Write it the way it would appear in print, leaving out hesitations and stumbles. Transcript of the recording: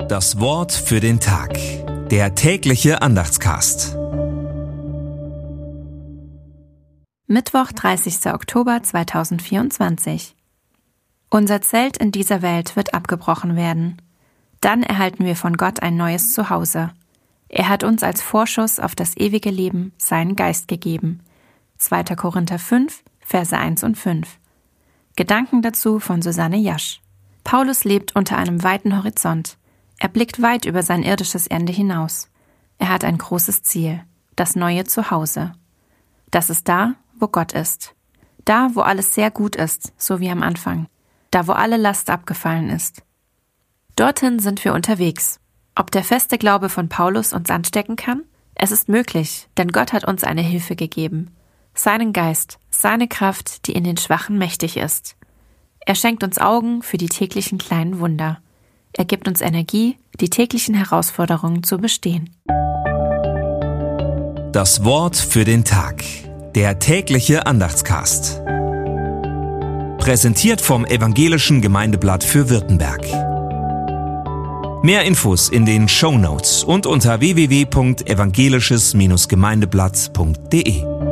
Das Wort für den Tag. Der tägliche Andachtscast. Mittwoch, 30. Oktober 2024. Unser Zelt in dieser Welt wird abgebrochen werden. Dann erhalten wir von Gott ein neues Zuhause. Er hat uns als Vorschuss auf das ewige Leben seinen Geist gegeben. 2. Korinther 5, Verse 1 und 5. Gedanken dazu von Susanne Jasch. Paulus lebt unter einem weiten Horizont. Er blickt weit über sein irdisches Ende hinaus. Er hat ein großes Ziel, das neue Zuhause. Das ist da, wo Gott ist. Da, wo alles sehr gut ist, so wie am Anfang. Da, wo alle Last abgefallen ist. Dorthin sind wir unterwegs. Ob der feste Glaube von Paulus uns anstecken kann? Es ist möglich, denn Gott hat uns eine Hilfe gegeben. Seinen Geist, seine Kraft, die in den Schwachen mächtig ist. Er schenkt uns Augen für die täglichen kleinen Wunder. Er gibt uns Energie, die täglichen Herausforderungen zu bestehen. Das Wort für den Tag. Der tägliche Andachtscast. Präsentiert vom Evangelischen Gemeindeblatt für Württemberg. Mehr Infos in den Shownotes und unter www.evangelisches-gemeindeblatt.de.